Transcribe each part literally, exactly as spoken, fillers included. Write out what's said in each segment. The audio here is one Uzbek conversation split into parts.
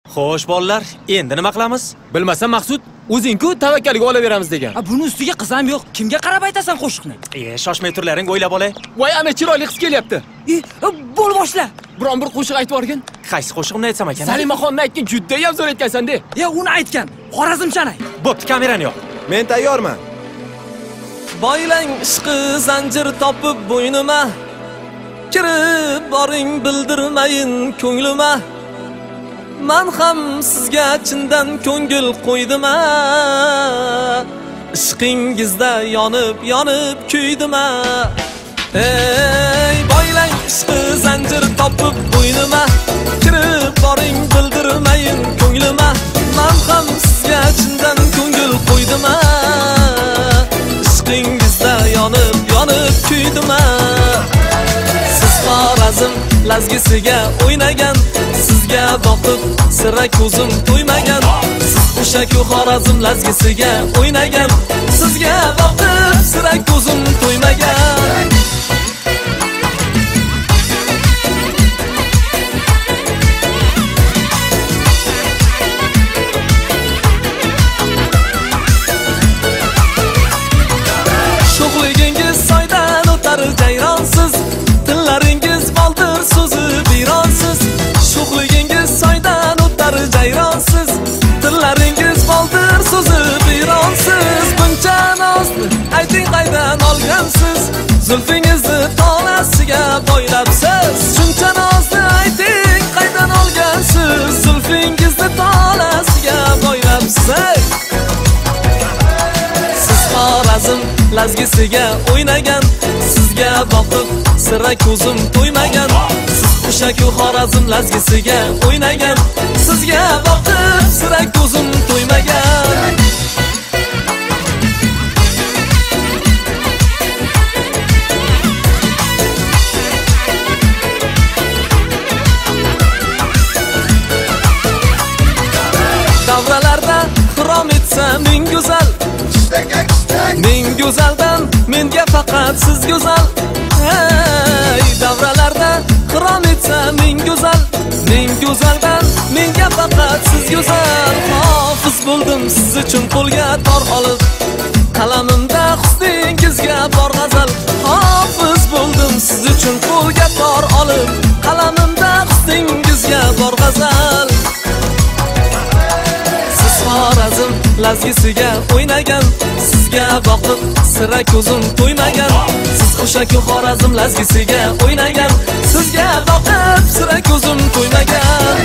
Xo'sh bolalar, endi nima qilamiz? Bilmasam Maqsud, o'zing-ku tavakkaliga olaveramiz degan. Ha, buni ustiga qiz ham yo'q. Kimga qarab aytasan qo'shiqni? E, shoshmay turlaring, o'ylab olay. Voy, ana chiroyli qiz kelyapti. E, bo'l boshla. Biron bir qo'shiq aytib o'rgin. Qaysi qo'shiqni aytsam ekan? Salimaxonni aytgan juda ham zo'r aytgansan-de. Ya, uni aytgan. Xorazmchani. Bo'pti, kamerani yo'q. Men tayyorman. Boylang ishqi zanjir topib bo'ynima. Kirib boring bildirmayin ko'nglima. Men ham sizga chindan ko'ngil qo'ydima. Ishqingizda yonib, yonib kuydima. Ey, boylang ishqi zanjir topib bo'ynima. Kirib boring bildirmayin ko'nglima. Men ham sizga chindan ko'ngil qo'ydima. Ishqingizda yonib, yonib kuydima. Siz Xorazm lazgisiga o'ynagan, sizga boqib sira ko'zim to'ymagan. Siz o'sha-ku Xorazm lazgisiga o'ynagan, sizga boqib sira ko'zim to'ymagan. Sho'xligingiz soydan o'tar jayronsiz, tillaringiz boldir so'zi bironsiz. Sho'xligingiz soydan o'tar jayronsiz, tillaringiz boldir so'zi bironsiz. Buncha nozni ayting qaydan olgansiz, zulfingizni tolasiga boylabsiz. Shuncha nozni ayting qaydan olgansiz, zulfingizni tolasiga boylabsiz. Siz Xorazm lazgisiga o'ynagan, sizga boqib sira ko'zim to'ymagan. Siz o'sha-ku Xorazm lazgisiga o'ynagan, sizga boqib sira ko'zim to'ymagan. Davralarda xirom etsa ming go'zal, ming go'zaldan menga faqat siz go'zal. Hey, davralarda xirom etsa ming go'zal, ming go'zaldan menga faqat siz go'zal. Hofiz bo'ldim siz uchun qo'lga tor olib, qalamimda husningizga bor g'azal. Hofiz bo'ldim siz uchun qo'lga tor olib, qalamimda husningizga bor g'azal. Xorazm lazgisiga o'ynagan, sizga boqib sira ko'zim to'ymagan. Siz o'sha-ku Xorazm lazgisiga o'ynagan, sizga boqib sira ko'zim to'ymagan.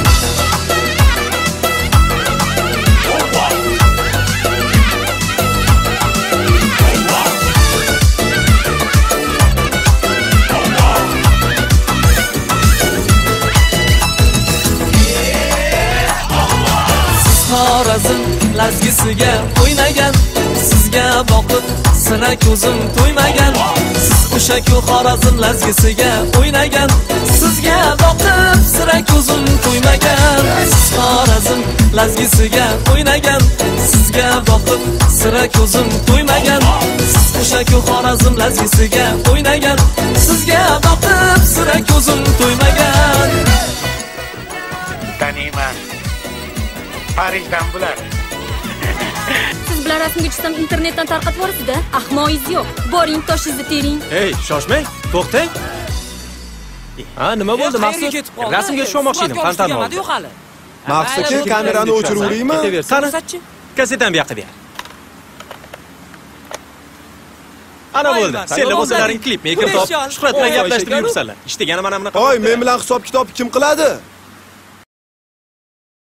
Xorazm lazgisiga o'ynagan, sizga boqib sira ko'zim to'ymagan. Siz o'sha-ku Xorazm lazgisiga o'ynagan, sizga boqib sira ko'zim to'ymagan. Siz Xorazm lazgisiga o'ynagan, sizga boqib sira ko'zim to'ymagan. Siz o'sha-ku Xorazm lazgisiga o'ynagan, sizga boqib sira ko'zim to'ymagan. Taniyman. Parijdan bular. Siz bilan rasmga tushsam internetdan tarqatib yuborasiz-da. Ahmoqingiz yo'q. Boring, toshingizni tering. Hey, shoshmang, to'xtang. Ha, nima bo'ldi Maqsud? Rasmga tushmoqchi edim, qantarni oldi. Maqsudchi, kamerani o'chiraveraymi? Qani? Kasetani bu yoqqa ber. Ana bo'ldi. Senlar bo'lsalaring klip maker top, Shuhrat bilan gaplashtirib yuribsanlar. Ishtagani mana bunaqa. Voy, men bilan hisob-kitob kim qiladi?